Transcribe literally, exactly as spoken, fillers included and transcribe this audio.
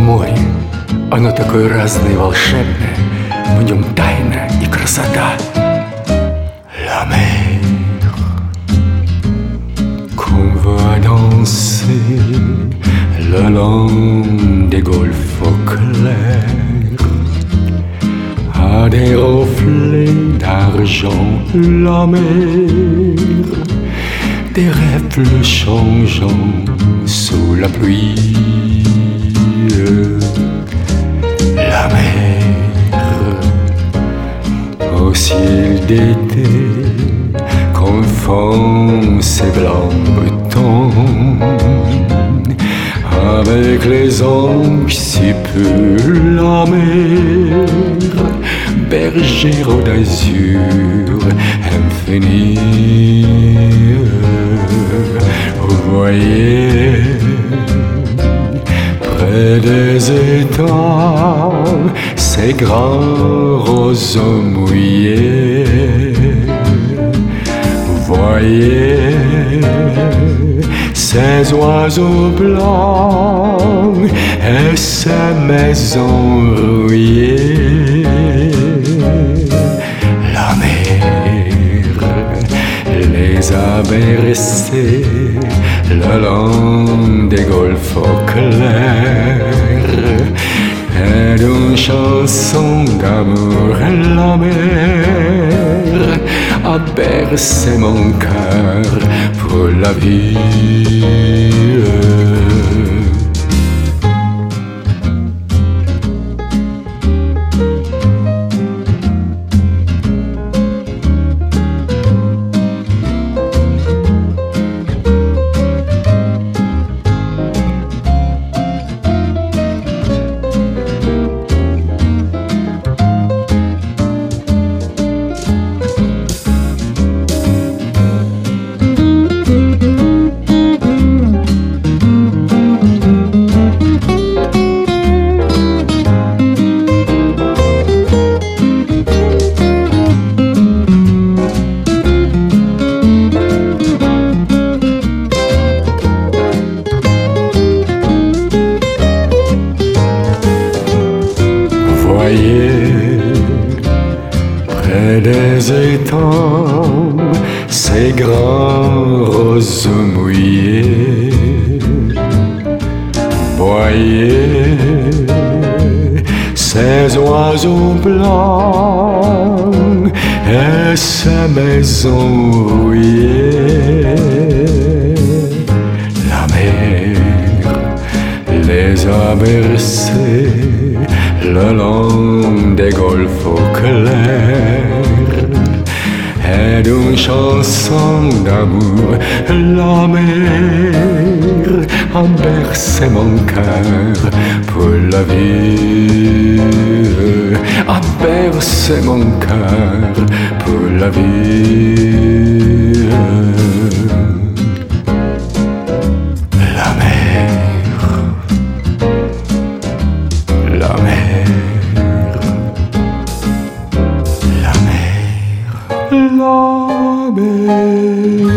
море. Оно такое разное и волшебное, в нем тайна и красота. La mer qu'on va danser le long des golfes clairs, à des reflets d'argent, la mer, des rêves changeants sous la pluie. La mer au ciel d'été confond ses blancs boutons, avec les anges si peu. La mer, bergère d'azur infini, vous voyez près des étangs ces grands roseaux mouillés. Vous voyez ces oiseaux blancs et ces maisons rouillées. La mer les a bercés le long des golfes clairs, et d'une chanson d'amour. La mer a bercé mon cœur pour la vie. Près des étangs, ces grands roseaux mouillés. Voyez ces oiseaux blancs et ces maisons rouillées. La mer les a bercés le long des golfes clairs, et d'une chanson d'amour. La mer a bercé mon cœur pour la vie, a bercé mon cœur pour la vie. La mer, la mer, la mer.